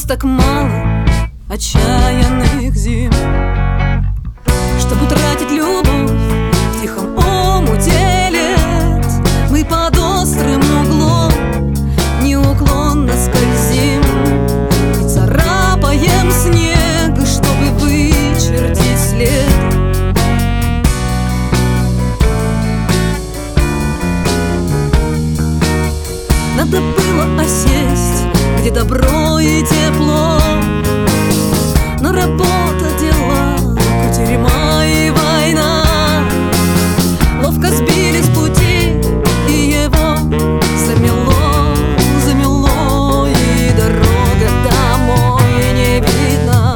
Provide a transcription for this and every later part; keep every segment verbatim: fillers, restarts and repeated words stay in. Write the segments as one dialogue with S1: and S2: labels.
S1: так мало отчаянных зим, чтобы тратить любовь в тихом омуте лет. Мы под острым углом неуклонно скользим и царапаем снег, чтобы вычертить след. Надо было осесть, где добро и тепло, но работа, дела, тюрьма и война ловко сбили с пути, и его замело, замело, и дорога домой не видна.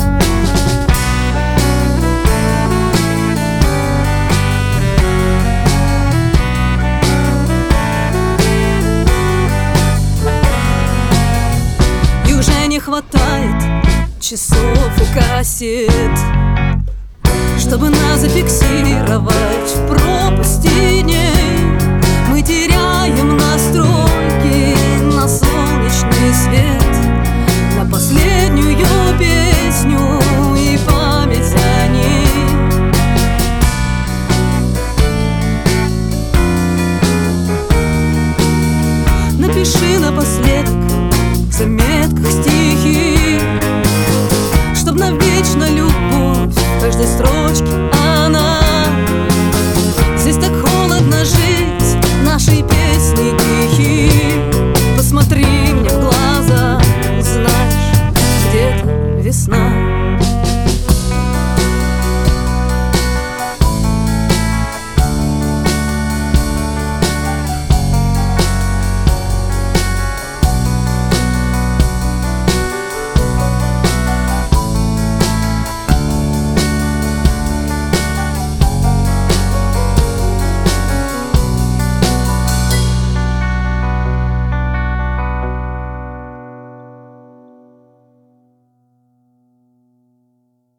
S1: И уже не хватает часов и кассет, чтобы нас зафиксировать в пропасти дней. Мы теряем настройки на солнечный свет, на последнюю песню и память о ней. Напиши напоследок в заметках стихи, чтоб навечно любовь в каждой строчке она